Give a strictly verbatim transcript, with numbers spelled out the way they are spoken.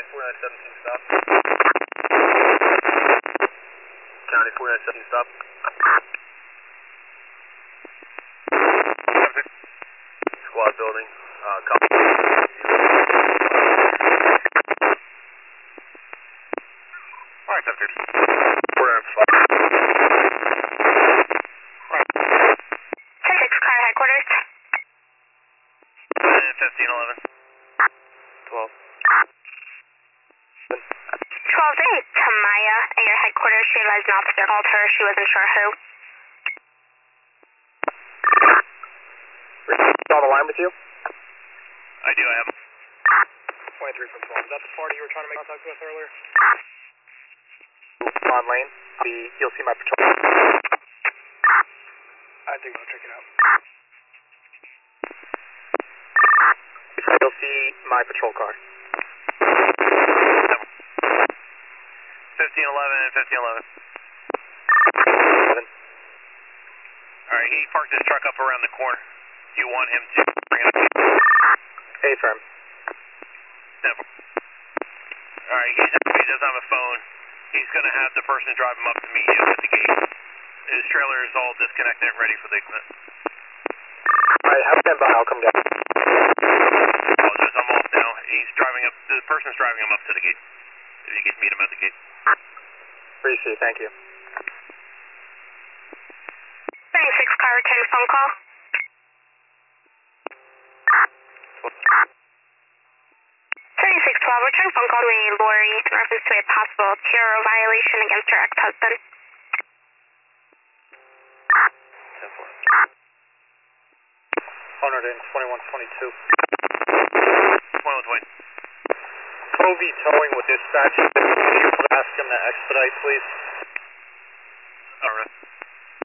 four nine seventeen stop. County four nine seventeen stop. Squad building. Uh, copy. Alright, seven six. four nine five. ten six, car headquarters. fifteen eleven. twelve. twelve eight, Tamaya, at your headquarters. She advised an officer called her. She wasn't sure who. On the line with you? I do, I have. twenty-three from twelve. Is that the party you were trying to make contact with earlier? On lane. The, you'll see my patrol. I think I'll check it out. You'll see my patrol car. fifteen eleven and fifteen eleven. Seven. Alright, he parked his truck up around the corner. You want him to bring it up? A firm. Alright, he doesn't have a phone. He's going to have the person drive him up to meet you at the gate. His trailer is all disconnected and ready for the equipment. Alright, have stand by. I'll come down. Apologize, I'm off now. He's driving up, the person's driving him up to the gate. If you can meet him at the gate. Appreciate it, thank you. thirty-six, car return phone call. thirty-six twelve, return phone call to a Lori in reference to a possible T R O violation against her ex-husband. one twenty-one twenty-two. twenty-one twenty. Covey towing with dispatch. Can you ask him to expedite, please? Alright.